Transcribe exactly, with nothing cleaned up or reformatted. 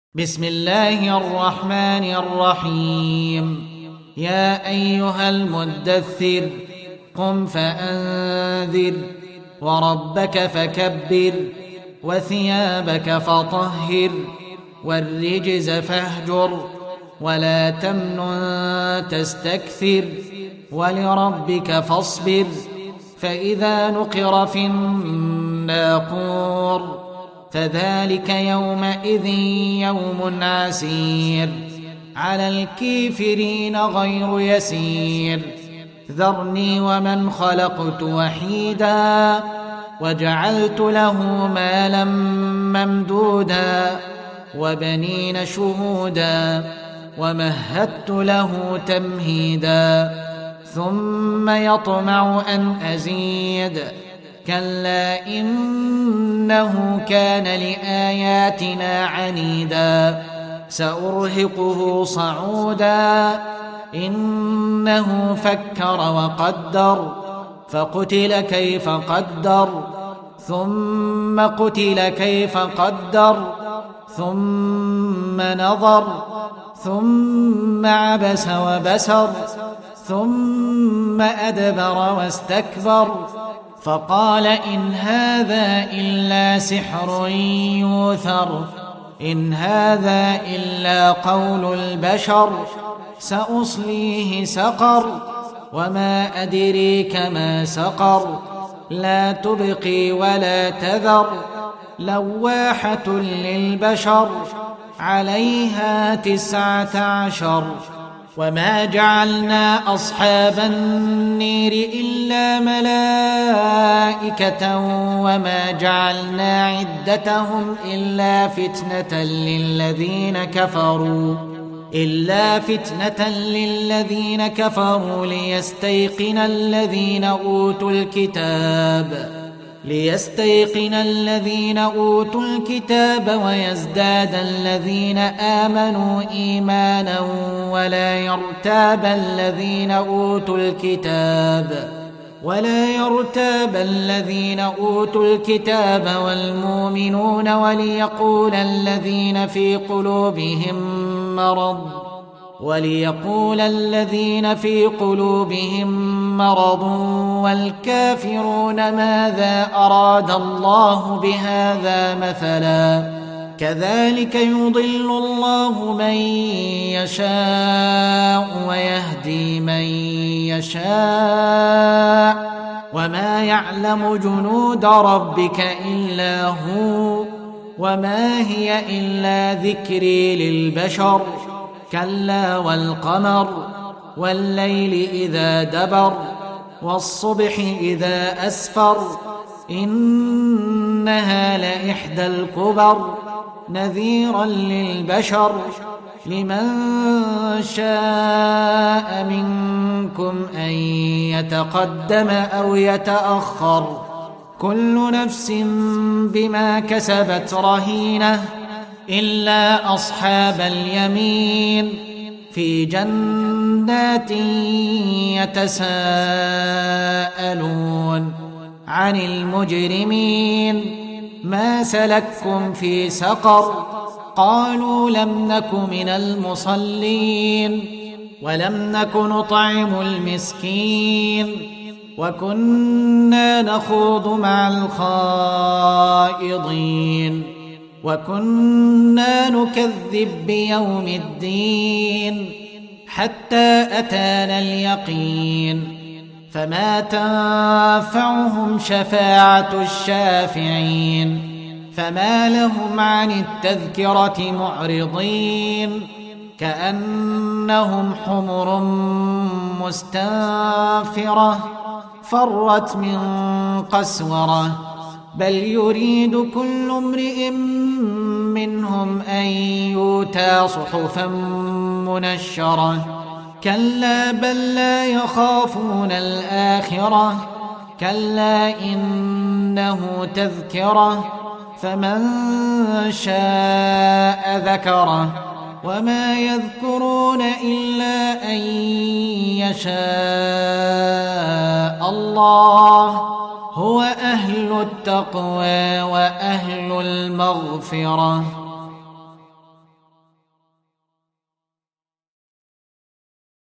بسم الله الرحمن الرحيم. يا أيها المدثر قم فأنذر وربك فكبر وثيابك فطهر والرجز فاهجر ولا تمنن تستكثر ولربك فاصبر فإذا نقر في الناقور فذلك يومئذ يوم عسير على الكافرين غير يسير. ذرني ومن خلقت وحيدا وجعلت له مالا ممدودا وبنين شهودا ومهدت له تمهيدا ثم يطمع أن أزيد كلا إنه كان لآياتنا عنيدا سأرهقه صعودا إنه فكر وقدر فقتل كيف قدر ثم قتل كيف قدر ثم نظر ثم عبس وبسر ثم أدبر واستكبر فقال إن هذا إلا سحر يؤثر إن هذا إلا قول البشر سأصليه سقر وما أدريك ما سقر لا تبقي ولا تذر لواحة للبشر عليها تسعة عشر. وما جعلنا أصحاب النير إلا ملائكة وما جعلنا عدتهم إلا فتنة للذين كفروا إلا فتنة للذين كفروا ليستيقن الذين أوتوا الكتاب ليستيقن الذين أوتوا الكتاب ويزداد الذين آمنوا إيمانا ولا يرتاب الذين أوتوا الكتاب ولا يرتاب الذين أوتوا الكتاب والمؤمنون وليقول الذين في قلوبهم مرض وليقول الذين في قلوبهم مرض والكافرون ماذا أراد الله بهذا مثلا كذلك يضل الله من يشاء ويهدي من يشاء وما يعلم جنود ربك إلا هو وما هي إلا ذكري للبشر كلا والقمر والليل إذا دبر والصبح إذا أسفر إنها لإحدى الكبر نذيرا للبشر لمن شاء منكم أن يتقدم أو يتأخر كل نفس بما كسبت رهينة إلا أصحاب اليمين في جنات يتساءلون عن المجرمين ما سلككم في سقر قالوا لم نك من المصلين ولم نك نطعم المسكين وكنا نخوض مع الخائضين وكنا نكذب بيوم الدين حتى أتانا اليقين فما تنفعهم شفاعة الشافعين فما لهم عن التذكرة معرضين كأنهم حمر مستنفرة فرت من قسورة بل يريد كل امرئ منهم أن يؤتى صحفا منشرة كلا بل لا يخافون الآخرة كلا إنه تذكرة فمن شاء ذكره وما يذكرون إلا أن يشاء الله هو أهل التقوى وأهل المغفرة.